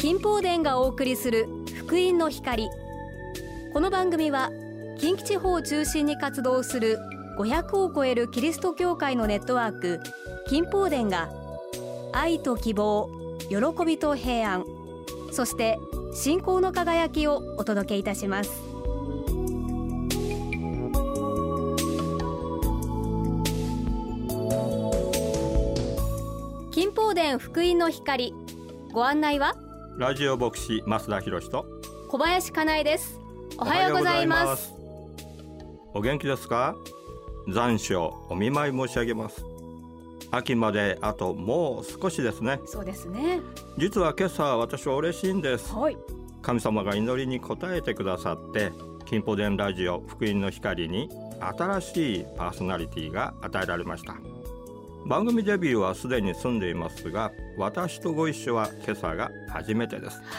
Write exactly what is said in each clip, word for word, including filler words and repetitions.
金宝殿がお送りする福音の光。この番組は近畿地方を中心に活動するごひゃくを超えるキリスト教会のネットワーク金宝殿が愛と希望、喜びと平安、そして信仰の輝きをお届けいたします。金宝殿福音の光、ご案内はラジオ牧師増田博と小林かなえです。おはようございます。 お元気ですか？残暑お見舞い申し上げます。秋まであともう少しですね。 そうですね。 実は今朝私は嬉しいんです、 はい、 神様が祈りに応えてくださって金宝殿ラジオ福音の光に新しいパーソナリティが与えられました。番組デビューはすでに済んでいますが、私とご一緒は今朝が初めてです、 はい、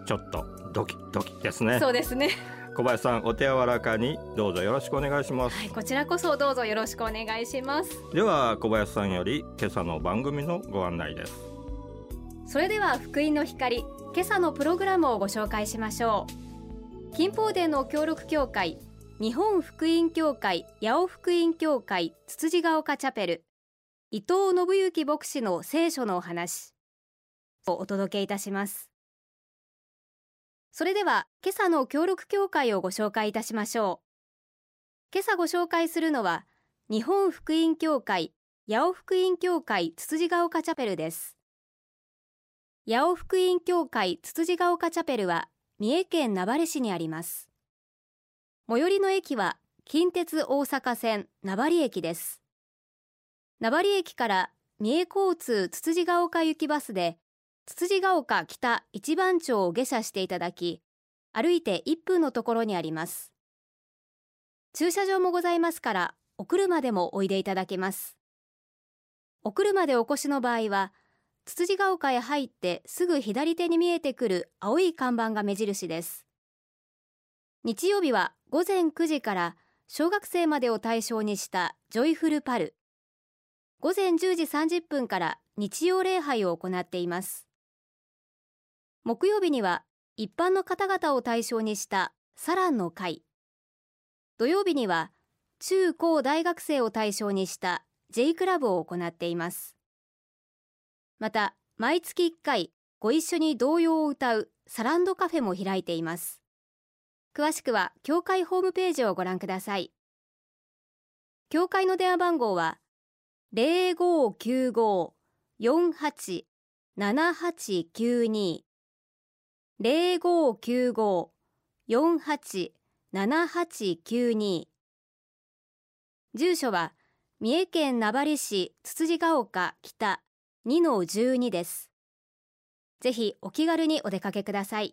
ちょっとドキドキですね。 そうですね。 小林さん、お手柔らかにどうぞよろしくお願いします。 はい、こちらこそどうぞよろしくお願いします。 では小林さんより今朝の番組のご案内です。 それでは福音の光、今朝のプログラムをご紹介しましょう。金宝殿の協力協会、日本福音協会八尾福音協会つつじが丘チャペル、伊藤信之牧師の聖書のお話をお届けいたします。それでは今朝の協力協会をご紹介いたしましょう。今朝ご紹介するのは日本福音協会八尾福音協会つつじが丘チャペルです。八尾福音協会つつじが丘チャペルは三重県名張市にあります。最寄りの駅は近鉄大阪線名張駅です。名張駅から三重交通つつじが丘行きバスでつつじが丘北一番町を下車していただき、歩いていっぷんのところにあります。駐車場もございますから、お車でもおいでいただけます。お車でお越しの場合は、つつじが丘へ入ってすぐ左手に見えてくる青い看板が目印です。日曜日はごぜんくじから小学生までを対象にしたジョイフルパル、ごぜんじゅうじさんじゅっぷんから日曜礼拝を行っています。木曜日には一般の方々を対象にしたサランの会、土曜日には中高大学生を対象にした J クラブを行っています。また毎月いっかいご一緒に童謡を歌うサランドカフェも開いています。詳しくは教会ホームページをご覧ください。教会の電話番号は ゼロごーきゅうごーよんはちななはちきゅうに ゼロごーきゅうごーよんはちななはちきゅうに。住所は三重県名張市つつじが丘北 にのじゅうに です。ぜひお気軽にお出かけください。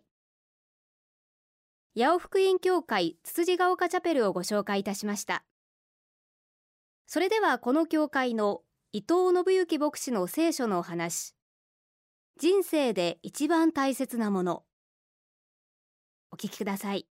八尾福音協会つつじが丘チャペルをご紹介いたしました。それではこの教会の伊藤信之牧師の聖書のお話、人生で一番大切なもの、お聞きください。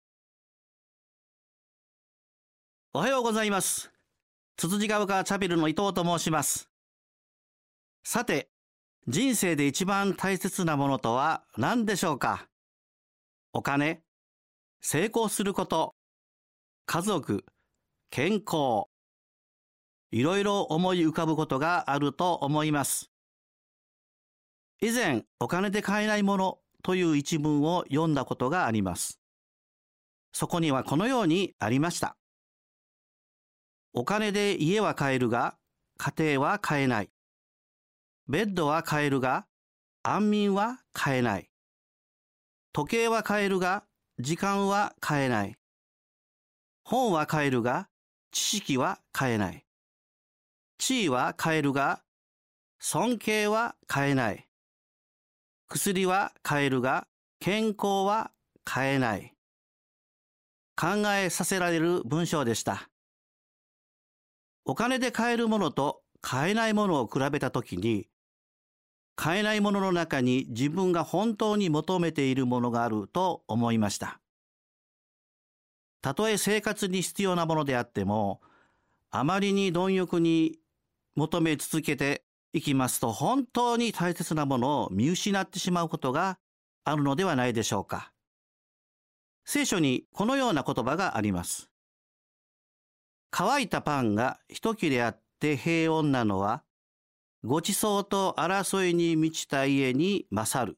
おはようございます。つつじが丘チャペルの伊藤と申します。さて、人生で一番大切なものとは何でしょうか？お金、成功すること、家族、健康、いろいろ思い浮かぶことがあると思います。以前、お金で買えないものという一文を読んだことがあります。そこにはこのようにありました。お金で家は買えるが、家庭は買えない。ベッドは買えるが、安眠は買えない。時計は買えるが、時間は買えない。本は買えるが、知識は買えない。地位は買えるが、尊敬は買えない。薬は買えるが、健康は買えない。考えさせられる文章でした。お金で買えるものと買えないものを比べたときに、買えないものの中に自分が本当に求めているものがあると思いました。たとえ生活に必要なものであっても、あまりに貪欲に求め続けていきますと、本当に大切なものを見失ってしまうことがあるのではないでしょうか。聖書にこのような言葉があります。乾いたパンが一切れあって平穏なのは、ごちそうと争いに満ちた家に勝る。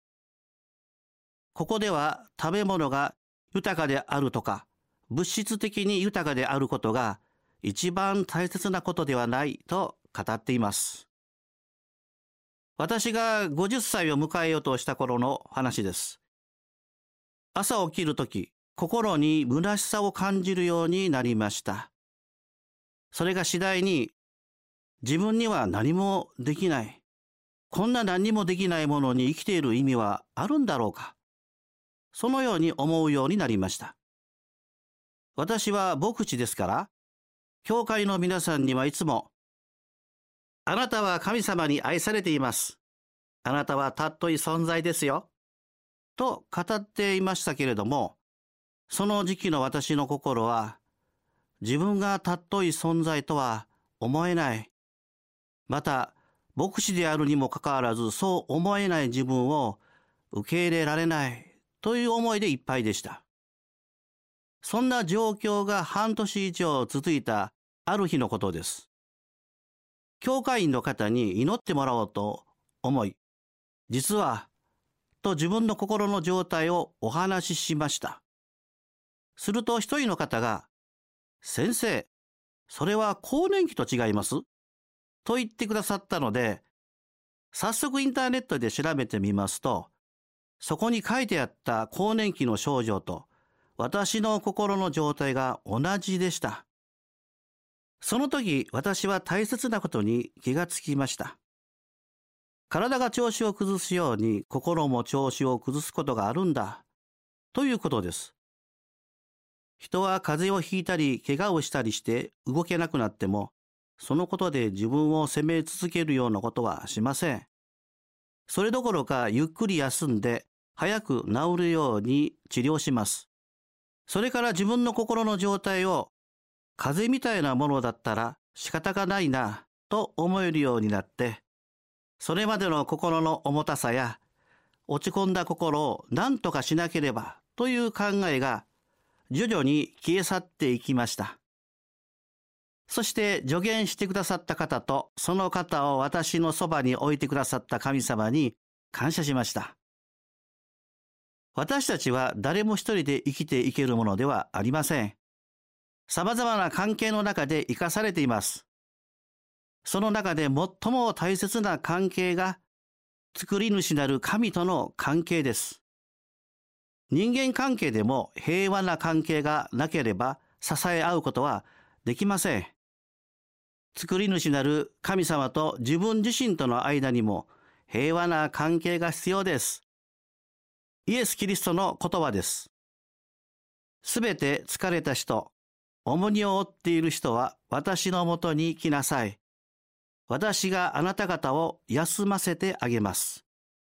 ここでは食べ物が豊かであるとか、物質的に豊かであることが一番大切なことではないと語っています。私がごじゅっさいを迎えようとした頃の話です。朝起きるとき、心に虚しさを感じるようになりました。それが次第に、自分には何もできない。こんな何もできないものに生きている意味はあるんだろうか。そのように思うようになりました。私は牧師ですから、教会の皆さんにはいつも、あなたは神様に愛されています。あなたは尊い存在ですよ。と語っていましたけれども、その時期の私の心は、自分が尊い存在とは思えない。また、牧師であるにもかかわらず、そう思えない自分を受け入れられないという思いでいっぱいでした。そんな状況が半年以上続いたある日のことです。教会員の方に祈ってもらおうと思い、実は、と自分の心の状態をお話ししました。すると一人の方が、先生、それは更年期と違います?と言ってくださったので、早速インターネットで調べてみますと、そこに書いてあった更年期の症状と私の心の状態が同じでした。その時、私は大切なことに気がつきました。体が調子を崩すように心も調子を崩すことがあるんだ、ということです。人は風邪をひいたり怪我をしたりして動けなくなっても、そのことで自分を責め続けるようなことはしません。それどころかゆっくり休んで早く治るように治療します。それから自分の心の状態を風邪みたいなものだったら仕方がないなと思えるようになって、それまでの心の重たさや落ち込んだ心を何とかしなければという考えが徐々に消え去っていきました。そして助言してくださった方とその方を私のそばに置いてくださった神様に感謝しました。私たちは誰も一人で生きていけるものではありません。さまざまな関係の中で生かされています。その中で最も大切な関係が作り主なる神との関係です。人間関係でも平和な関係がなければ支え合うことはできません。作り主なる神様と自分自身との間にも平和な関係が必要です。イエス・キリストの言葉です。すべて疲れた人、重荷を負っている人は私のもとに来なさい。私があなた方を休ませてあげます。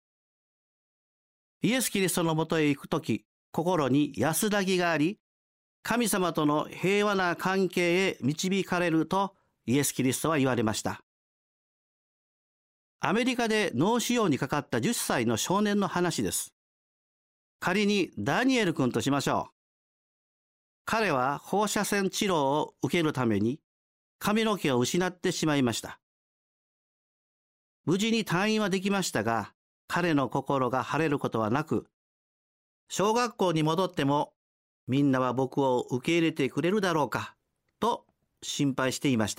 イエス・キリストのもとへ行くとき、心に安らぎがあり、神様との平和な関係へ導かれるとイエス・キリストは言われました。アメリカで脳腫瘍にかかったじゅっさいの少年の話です。仮にダニエル君としましょう。彼は放射線治療を受けるために髪の毛を失ってしまいました。無事に退院はできましたが、彼の心が晴れることはなく、小学校に戻ってもみんなは僕を受け入れてくれるだろうかと心配していました。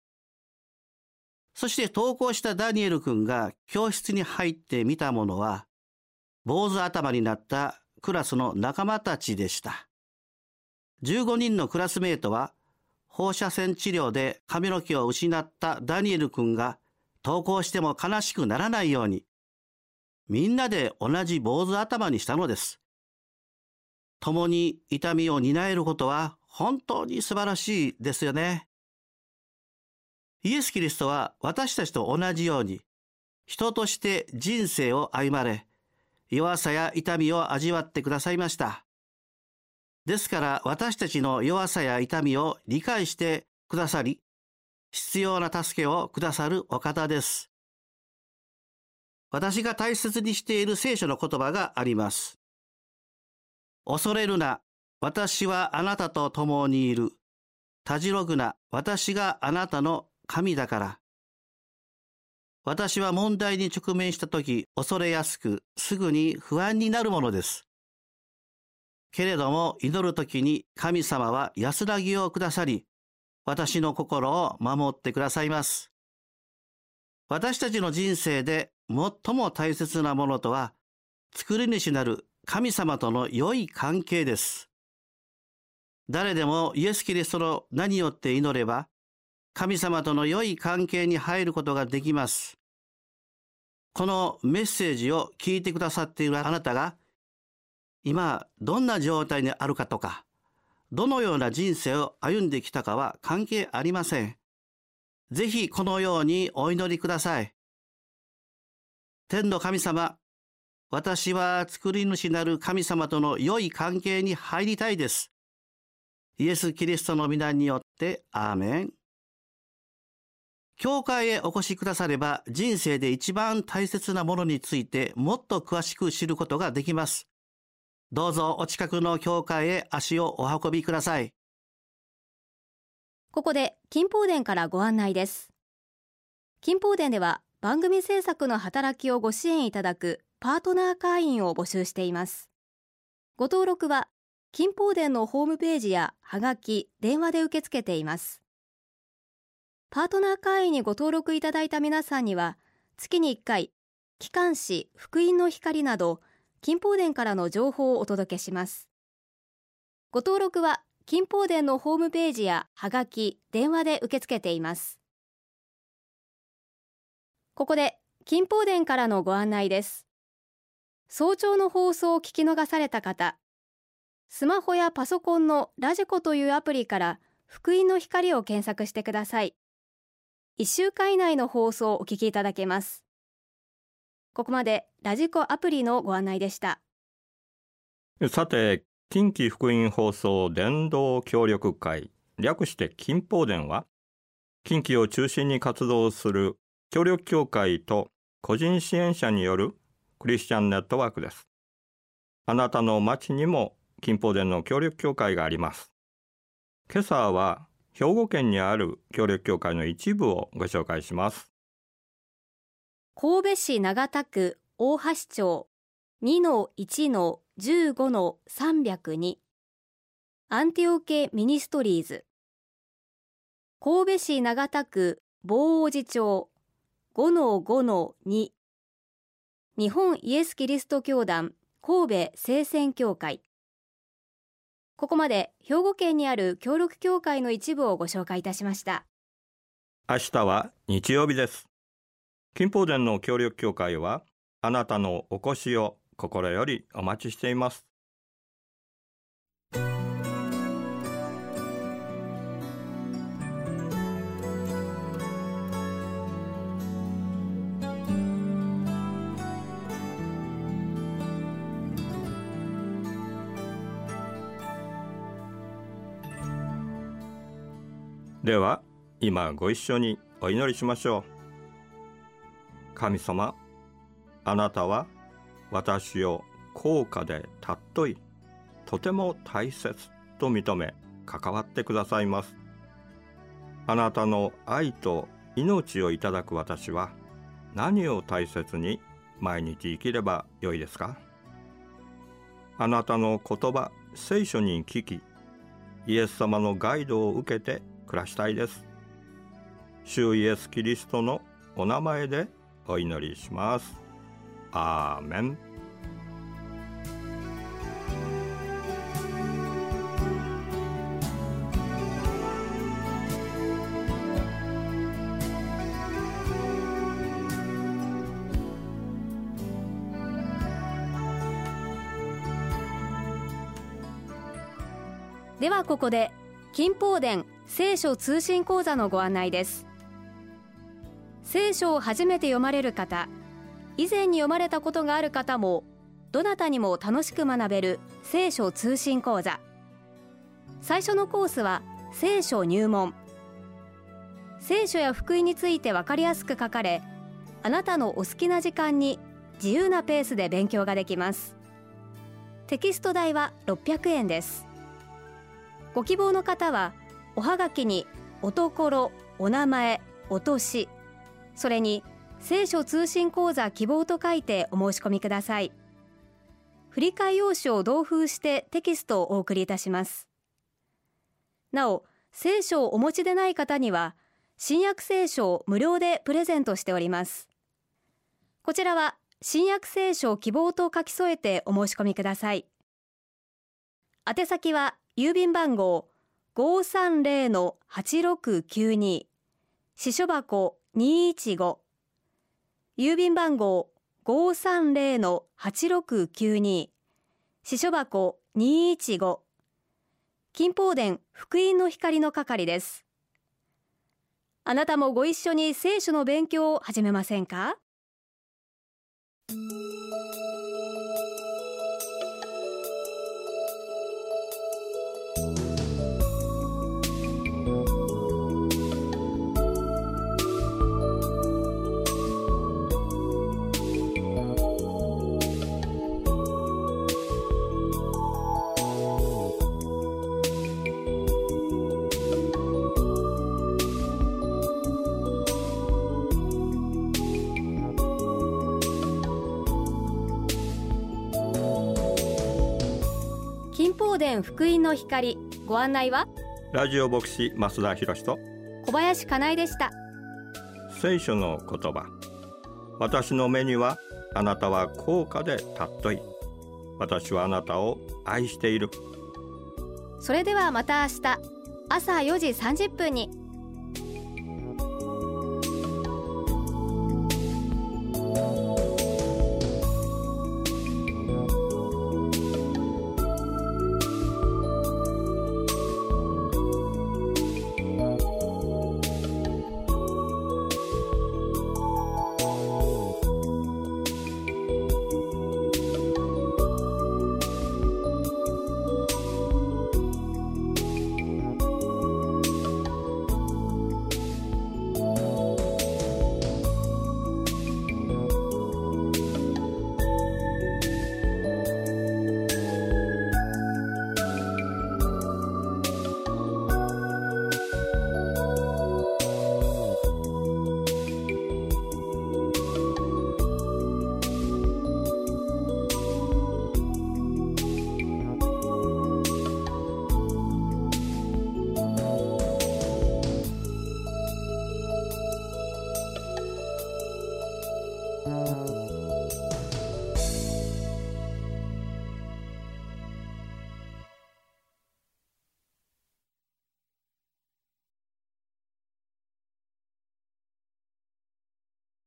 そして登校したダニエル君が教室に入って見たものは、坊主頭になったクラスの仲間たちでした。じゅうごにんのクラスメートは放射線治療で髪の毛を失ったダニエル君が登校しても悲しくならないように、みんなで同じ坊主頭にしたのです。共に痛みを担えることは本当に素晴らしいですよね。イエス・キリストは私たちと同じように人として人生を歩まれ、弱さや痛みを味わってくださいました。ですから私たちの弱さや痛みを理解してくださり、必要な助けをくださるお方です。 私が大切にしている聖書の言葉があります。恐れるな、私はあなたと共にいる。たじろぐな、私があなたの神だから。私は問題に直面したとき、恐れやすく、すぐに不安になるものです。けれども、祈るときに神様は安らぎをくださり、私の心を守ってくださいます。私たちの人生で最も大切なものとは、作り主なる神様との良い関係です。誰でもイエス・キリストの名によって祈れば、神様との良い関係に入ることができます。このメッセージを聞いてくださっているあなたが、今どんな状態にあるかとか、どのような人生を歩んできたかは関係ありません。ぜひこのようにお祈りください。天の神様、私は作り主なる神様との良い関係に入りたいです。イエス・キリストの皆によってアーメン。教会へお越しくだされば、人生で一番大切なものについてもっと詳しく知ることができます。どうぞお近くの教会へ足をお運びください。 ここで金宝殿からご案内です。金宝殿では番組制作の働きをご支援いただくパートナー会員を募集しています。ご登録は金宝殿のホームページやはがき、電話で受け付けています。パートナー会員にご登録いただいた皆さんには、月にいっかい、機関誌福音の光など、金宝殿からの情報をお届けします。ご登録は金宝殿のホームページやはがき、電話で受け付けています。ここで金宝殿からのご案内です。早朝の放送を聞き逃された方、スマホやパソコンのラジコというアプリから福音の光を検索してください。いっしゅうかん以内の放送をお聞きいただけます。ここまでラジコアプリのご案内でした。 さて、近畿福音放送伝道協力会、略して金宝殿は、近畿を中心に活動する協力協会と個人支援者によるクリスチャンネットワークです。あなたの町にも金宝殿の協力協会があります。今朝は兵庫県にある協力協会の一部をご紹介します。 神戸市長田区大橋町 にのいちのじゅうごのさんびゃくに アンティオケミニストリーズ。神戸市長田区坊王寺町 ごのごのに 日本イエスキリスト教団神戸聖戦協会。ここまで兵庫県にある協力協会の一部をご紹介いたしました。 明日は日曜日です。金宝殿の協力協会はあなたのお越しを心よりお待ちしています。では今ご一緒にお祈りしましょう。神様、あなたは私を高価で尊い、とても大切と認め関わってくださいます。あなたの愛と命をいただく私は何を大切に毎日生きればよいですか？あなたの言葉、聖書に聞き、イエス様のガイドを受けて暮らしたいです。主イエスキリストのお名前でお祈りします。アーメン。 ではここで金宝殿聖書通信講座のご案内です。聖書を初めて読まれる方、以前に読まれたことがある方もどなたにも楽しく学べる聖書通信講座。最初のコースは聖書入門。聖書や福音について分かりやすく書かれ、 あなたのお好きな時間に自由なペースで勉強ができます。テキスト代はろっぴゃくえんです。ご希望の方はおはがきにおところ、お名前、お年、それに聖書通信講座希望と書いてお申し込みください。振替用紙を同封してテキストをお送りいたします。なお、聖書をお持ちでない方には新約聖書を無料でプレゼントしております。こちらは新約聖書希望と書き添えてお申し込みください。宛先は郵便番号 ごーさんぜろのはちろくきゅうに、支所箱にいちご、郵便番号 ごーさんぜろのはちろくきゅうに、支所箱にいちご、金宝殿福音の光の係です。あなたもご一緒に聖書の勉強を始めませんか？金宝殿福音の光、ご案内はラジオ牧師増田博と小林かなえでした。 聖書の言葉、私の目にはあなたは高価で尊い、私はあなたを愛している。 それではまた明日朝よじさんじゅっぷんに